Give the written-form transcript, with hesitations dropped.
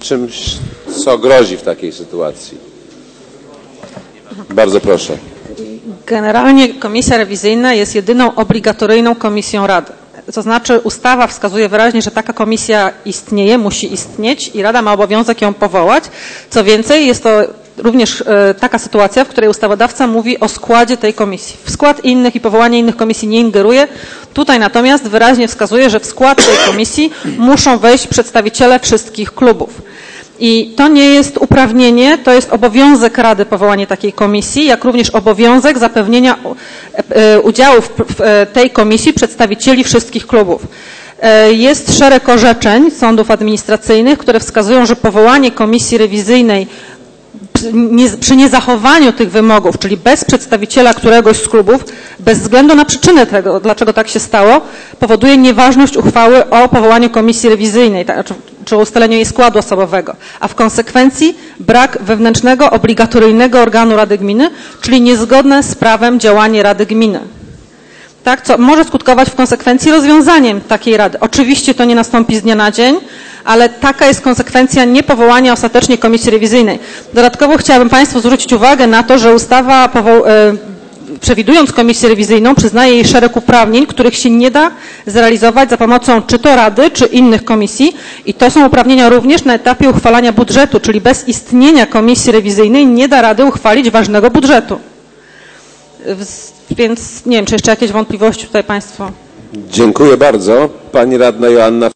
czymś, co grozi w takiej sytuacji. Bardzo proszę. Generalnie komisja rewizyjna jest jedyną obligatoryjną komisją Rady. To znaczy ustawa wskazuje wyraźnie, że taka komisja istnieje, musi istnieć i Rada ma obowiązek ją powołać. Co więcej, jest to również taka sytuacja, w której ustawodawca mówi o składzie tej komisji. W skład innych i powołanie innych komisji nie ingeruje. Tutaj natomiast wyraźnie wskazuje, że w skład tej komisji muszą wejść przedstawiciele wszystkich klubów. I to nie jest uprawnienie, to jest obowiązek Rady powołanie takiej komisji, jak również obowiązek zapewnienia udziału w tej komisji przedstawicieli wszystkich klubów. Jest szereg orzeczeń sądów administracyjnych, które wskazują, że powołanie komisji rewizyjnej przy niezachowaniu tych wymogów, czyli bez przedstawiciela któregoś z klubów, bez względu na przyczynę tego, dlaczego tak się stało, powoduje nieważność uchwały o powołaniu komisji rewizyjnej, czy o ustaleniu jej składu osobowego, a w konsekwencji brak wewnętrznego, obligatoryjnego organu Rady Gminy, czyli niezgodne z prawem działanie Rady Gminy. Tak, co może skutkować w konsekwencji rozwiązaniem takiej rady. Oczywiście to nie nastąpi z dnia na dzień, ale taka jest konsekwencja niepowołania ostatecznie komisji rewizyjnej. Dodatkowo chciałabym Państwu zwrócić uwagę na to, że ustawa przewidując komisję rewizyjną przyznaje jej szereg uprawnień, których się nie da zrealizować za pomocą czy to Rady, czy innych komisji i to są uprawnienia również na etapie uchwalania budżetu, czyli bez istnienia komisji rewizyjnej nie da Rady uchwalić ważnego budżetu. Więc nie wiem, czy jeszcze jakieś wątpliwości tutaj Państwo. Dziękuję bardzo. Pani radna Joanna